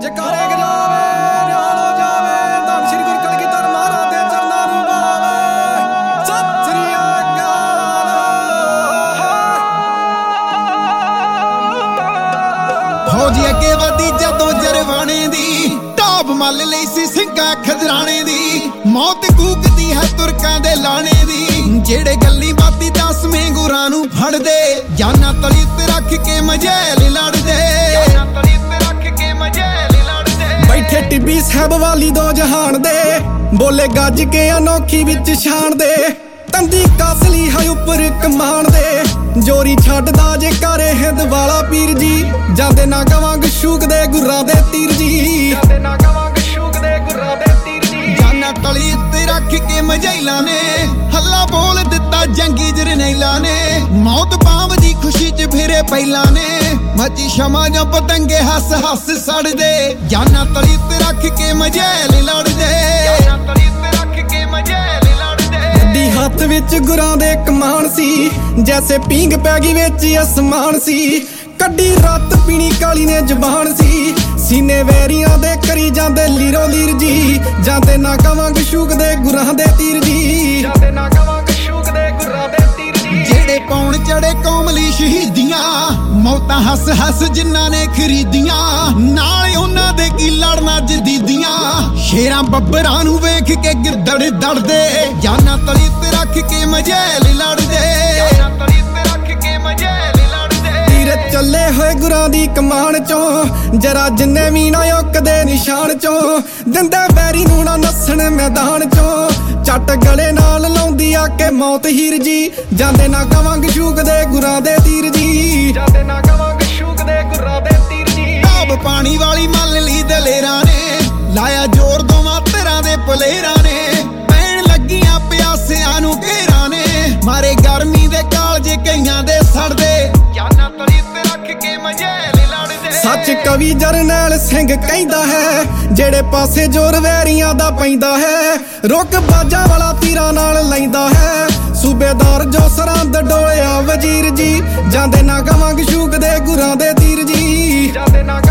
ਜਕਾਰੇ ਗਜਾਵੇ ਨਿਹਾਲ ਹੋ ਜਾਵੇ ਧੰਨ ਸ਼੍ਰੀ ਗੁਰੂ ਕਲਗੀਧਰ ਮਹਾਰਾਜ ਦੇ ਚਰਨਾਂ ਨੂੰ ਪਾਵੇ ਸਤਿ ਸ੍ਰੀ ਅਕਾਲ। ਫੌਜੀ ਅੱਗੇ ਵਧੀ ਜਦੋਂ ਜਰਵਾਣੇ ਦੀ ਢਾਬ ਮੱਲ ਲਈ ਸੀ ਸਿੰਘਾਂ ਖਜਰਾਣੇ ਦੀ ਮੌਤ ਕੂਕਦੀ ਹੈ ਤੁਰਕਾਂ ਦੇ ਲਾਣੇ ਦੀ ਜਿਹੜੇ ਗੱਲੀ ਬਾਤੀ ਦਸਵੇਂ ਗੁਰਾਂ ਨੂੰ ਫੜਦੇ ਜਾਨਾਂ ਤਲੀ ਤੇ ਰੱਖ ਕੇ ਮਜੈਲ ਲੜਦੇ ਬੈਠੇ ਟਿੱਬੀ ਸਾਹਿਬ ਵਾਲੀ ਦੋ ਜਹਾਨ ਦੇ ਬੋਲੇ ਗੱਜ ਕੇ ਅਨੋਖੀ ਵਿੱਚ ਛਾਣ ਦੇ ਤੰਦੀ ਕਾਸਲੀ ਹੈ ਉੱਪਰ ਕਮਾਨ ਦੇ ਜੋਰੀ ਛੱਡਦਾ ਜੇ ਕਰੇ ਹਿੰਦ ਵਾਲਾ ਪੀਰ ਜੀ ਜਾਂਦੇ ਨਾ ਗਵਾਂਗ ਸ਼ੂਕ ਦੇ ਗੁਰਾਂ ਦੇ ਤੀਰ ਜੀ ਜਾਨਾਂ ਤਲੀ ਤੇ ਰੱਖ ਕੇ ਮਜੈਲਾਂ ਨੇ ਹੱਲਾ ਬੋਲ ਦਿੱਤਾ ਜੰਗੀ ਜਰਨੈਲਾਂ ਨੇ ਮੌਤ ਪਾਵ ਦੀ ਖੁਸ਼ੀ ਚ ਫਿਰੇ ਪਹਿਲਾਂ ਨੇ ਮੱਚੀ ਸ਼ਮਾ ਜਾਂ ਪਤੰਗੇ ਹੱਸ ਹੱਸ ਸੜਦੇ ਜਾਨਾਂ ਤਲੀ ਤੇ ਰੱਖ ਕੇ ਮਜੈਲ ਲੜਦੇ ਗੱਡੀ ਹੱਥ ਵਿੱਚ ਗੁਰਾਂ ਦੇ ਕਮਾਨ ਸੀ ਜੈਸੇ ਪੀਂਗ ਪੈ ਗਈ ਵਿੱਚ ਅਸਮਾਨ ਸੀ ਕੱਢੀ ਰਾਤ ਪੀਣੀ ਕਾਲੀ ਨੇ ਜ਼ਬਾਨ ਸੀ ਸੀਨੇ ਵੈਰੀਆਂ ਦੇ ਕਰੀ ਜਾਂਦੇ ਲੀਰੋ ਲੀਰ ਜੀ ਜਾਂਦੇ ਨਾ ਕਵਾਂਗ ਸ਼ੂਕ ਦੇ ਗੁਰਾਂ ਦੇ ਤੀਰ ਜੀ ਜਿਹੜੇ ਪੌਣ ਚੜੇ ਕੌਮ ਲਈ ਸ਼ਹੀਦੀਆਂ ਮੌਤਾਂ ਹੱਸ ਹੱਸ ਜਿਨ੍ਹਾਂ ਨੇ ਖਰੀਦੀਆਂ ਨਾਲ ਉਹਨਾਂ ਦੇ ਕੀ ਲੜਨਾ ਜਦੀਦੀਆਂ ਸ਼ੇਰਾਂ ਬੱਬਰਾਂ ਨੂੰ ਵੇਖ ਕੇ ਗਿੱਦੜ ਦੜਦੇ ਜਾਨਾਂ ਤਲੀ ਤੇ ਰੱਖ ਕੇ ਮਜੈਲ ਲੜਦੇ ਚੱਲੇ ਹੋਏ ਗੁਰਾਂ ਦੀ ਕਮਾਨ ਚੋਂ ਜਰਾ ਜਿੰਨੇ ਵੀ ਨਾ ਓਕਦੇ ਨਿਸ਼ਾਨ ਚੋਂ ਦਿੰਦੇ ਬੈਰੀ ਨੂੰ ਨਾ ਨੱਸਣ ਮੈਦਾਨ ਚੋਂ ਚੱਟ ਗਲੇ ਨਾਲ ਲਾਉਂਦੀ ਆ ਕੇ ਮੌਤ ਹੀਰ ਜੀ ਜਾਂਦੇ ਨਾ ਕਵਾਂਗ ਸ਼ੂਕ ਦੇ ਗੁਰਾਂ ਦੇ ਤੀਰ ਜੀ ਢਾਬ ਪਾਣੀ ਵਾਲੀ ਮੰਨ ਲਈ ਦਲੇਰਾਂ ਨੇ ਲਾਇਆ ਜ਼ੋਰ ਦੋਵਾਂ ਧਿਰਾਂ ਦੇ ਪਲੇਰਾਂ ਨੇ ਪੈਣ ਲੱਗੀਆਂ ਪਿਆਸਿਆਂ ਨੂੰ ਘੇਰਾਂ ਨੇ ਮਾਰੇ ਗਰਮੀ ਦੇ ਕਾਲਜੇ ਕਈਆਂ ਦੇ ਸੜਦੇ ਜਾਨਾਂ ਤਲੀ ਤੇ ਰੱਖ ਕੇ ਮਜੈਲ ਲੜਦੇ ਸੱਚ ਕਵੀ ਜਰਨੈਲ ਸਿੰਘ ਕਹਿੰਦਾ ਹੈ ਜਿਹੜੇ ਪਾਸੇ ਜੋਰ ਵੈਰੀਆਂ ਦਾ ਪੈਂਦਾ ਹੈ ਰੁਕ ਬਾਜਾਂ ਵਾਲਾ ਤੀਰਾਂ ਨਾਲ ਲੈਂਦਾ ਹੈ ਸੂਬੇਦਾਰ ਜੋ ਸਰਹੰਦ ਡੋਲਿਆ ਵਜ਼ੀਰ ਜੀ ਜਾਂਦੇ ਨਾ ਕਵਾਂਗ ਸ਼ੂਕ ਦੇ ਗੁਰਾਂ ਦੇ ਤੀਰ ਜੀ